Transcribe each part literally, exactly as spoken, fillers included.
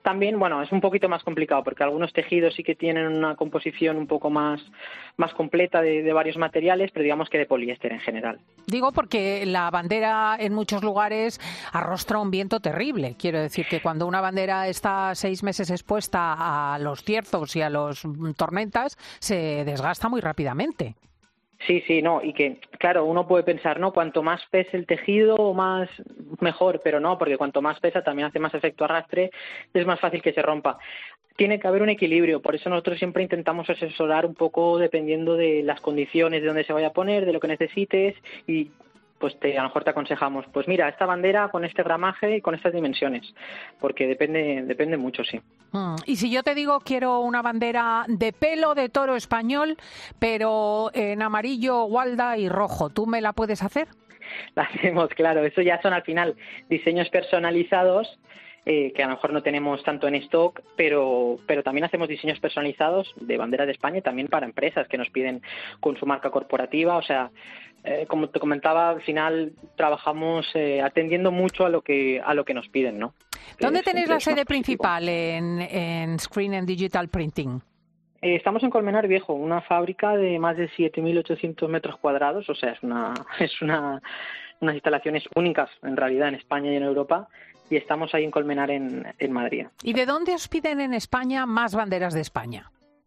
también, bueno, es un poquito más complicado porque algunos tejidos sí que tienen una composición un poco más, más completa de, de varios materiales, pero digamos que de poliéster en general. Digo porque la bandera en muchos lugares arrostra un viento terrible. Quiero decir que cuando una bandera está seis meses expuesta a los cierzos y a las tormentas, se desgasta muy rápidamente. Sí, sí, no, y que, claro, uno puede pensar, ¿no? Cuanto más pese el tejido, más mejor, pero no, porque cuanto más pesa también hace más efecto arrastre, es más fácil que se rompa. Tiene que haber un equilibrio, por eso nosotros siempre intentamos asesorar un poco dependiendo de las condiciones, de dónde se vaya a poner, de lo que necesites y pues te, a lo mejor te aconsejamos, pues mira, esta bandera con este gramaje y con estas dimensiones, porque depende, depende mucho, sí. Mm. Y si yo te digo quiero una bandera de pelo de toro español, pero en amarillo, gualda y rojo, ¿tú me la puedes hacer? La hacemos, claro, eso ya son al final diseños personalizados, Eh, que a lo mejor no tenemos tanto en stock, pero pero también hacemos diseños personalizados de bandera de España también para empresas que nos piden con su marca corporativa, o sea, eh, como te comentaba, al final trabajamos eh, atendiendo mucho a lo que a lo que nos piden, ¿no? ¿Dónde Es, tenéis la es sede más principal en, en Screen and Digital Printing? Eh, estamos en Colmenar Viejo, una fábrica de más de siete mil ochocientos metros cuadrados, o sea, es una es una unas instalaciones únicas en realidad en España y en Europa. Y estamos ahí en Colmenar, en, en Madrid. ¿Y de dónde os piden en España más banderas de España?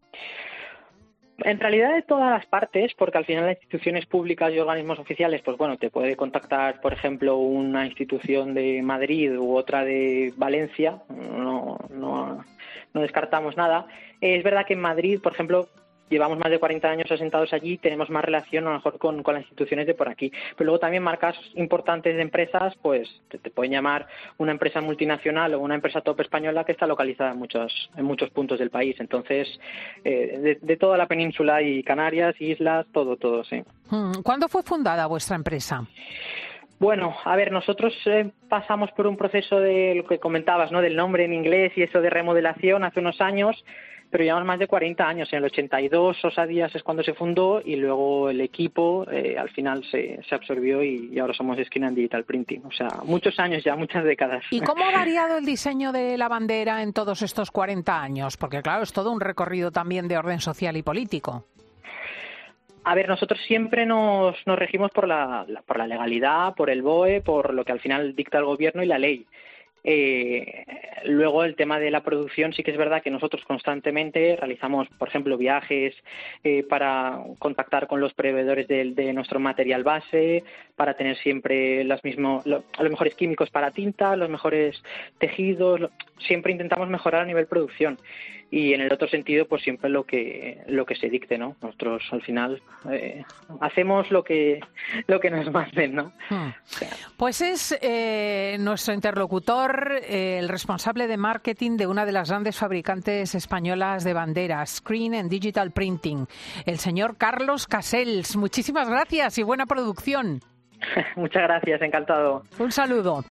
En realidad de todas las partes, porque al final las instituciones públicas y organismos oficiales, pues bueno, te puede contactar, por ejemplo, una institución de Madrid u otra de Valencia, no, no, no descartamos nada. Es verdad que en Madrid, por ejemplo, llevamos más de cuarenta años asentados allí, tenemos más relación a lo mejor con, con las instituciones de por aquí. Pero luego también marcas importantes de empresas, pues te, te pueden llamar una empresa multinacional o una empresa top española que está localizada en muchos, en muchos puntos del país. Entonces, eh, de, de toda la península y Canarias, islas, todo, todo, sí. ¿Cuándo fue fundada vuestra empresa? Bueno, a ver, nosotros eh, pasamos por un proceso de lo que comentabas, ¿no? Del nombre en inglés y eso de remodelación hace unos años, pero llevamos más de cuarenta años. En el ochenta y dos, Osadías es cuando se fundó y luego el equipo eh, al final se, se absorbió y, y ahora somos Screen and Digital Printing. O sea, muchos años ya, muchas décadas. ¿Y cómo ha variado el diseño de la bandera en todos estos cuarenta años? Porque claro, es todo un recorrido también de orden social y político. A ver, nosotros siempre nos, nos regimos por la, la, por la legalidad, por el B O E, por lo que al final dicta el gobierno y la ley. Eh, luego el tema de la producción sí que es verdad que nosotros constantemente realizamos, por ejemplo, viajes eh, para contactar con los proveedores de, de nuestro material base, para tener siempre los mismos, lo, los mejores químicos para tinta, los mejores tejidos, lo, siempre intentamos mejorar a nivel producción. Y en el otro sentido, pues siempre lo que lo que se dicte, ¿no? Nosotros al final eh, hacemos lo que lo que nos manden, ¿no? Hmm. Pues es eh, nuestro interlocutor, eh, el responsable de marketing de una de las grandes fabricantes españolas de banderas, Screen and Digital Printing, el señor Carlos Casells. Muchísimas gracias y buena producción. Muchas gracias, encantado. Un saludo.